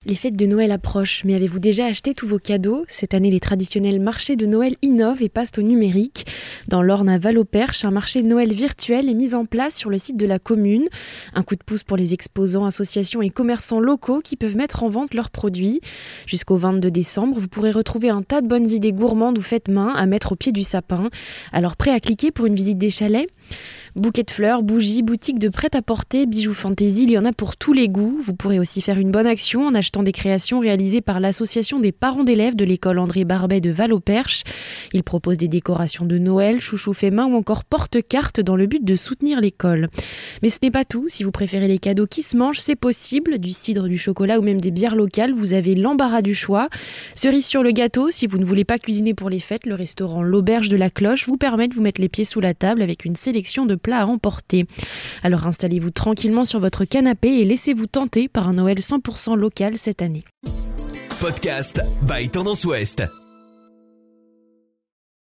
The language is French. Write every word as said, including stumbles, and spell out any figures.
Les fêtes de Noël approchent, mais avez-vous déjà acheté tous vos cadeaux ? Cette année, les traditionnels marchés de Noël innovent et passent au numérique. Dans l'Orne à Val-au-Perche, un marché de Noël virtuel est mis en place sur le site de la commune. Un coup de pouce pour les exposants, associations et commerçants locaux qui peuvent mettre en vente leurs produits. Jusqu'au vingt-deux décembre, vous pourrez retrouver un tas de bonnes idées gourmandes ou faites main à mettre au pied du sapin. Alors prêt à cliquer pour une visite des chalets ? Bouquets de fleurs, bougies, boutiques de prêt-à-porter, bijoux fantaisie, il y en a pour tous les goûts. Vous pourrez aussi faire une bonne action en achetant des créations réalisées par l'association des parents d'élèves de l'école André Barbet de Val-au-Perche. Ils proposent des décorations de Noël, chouchou fait main ou encore porte-cartes dans le but de soutenir l'école. Mais ce n'est pas tout. Si vous préférez les cadeaux qui se mangent, c'est possible. Du cidre, du chocolat ou même des bières locales, vous avez l'embarras du choix. Cerise sur le gâteau, si vous ne voulez pas cuisiner pour les fêtes, le restaurant L'Auberge de la Cloche vous permet de vous mettre les pieds sous la table avec une sélection de plats à emporter. Alors installez-vous tranquillement sur votre canapé et laissez-vous tenter par un Noël cent pour cent local cette année. Podcast by Tendance Ouest.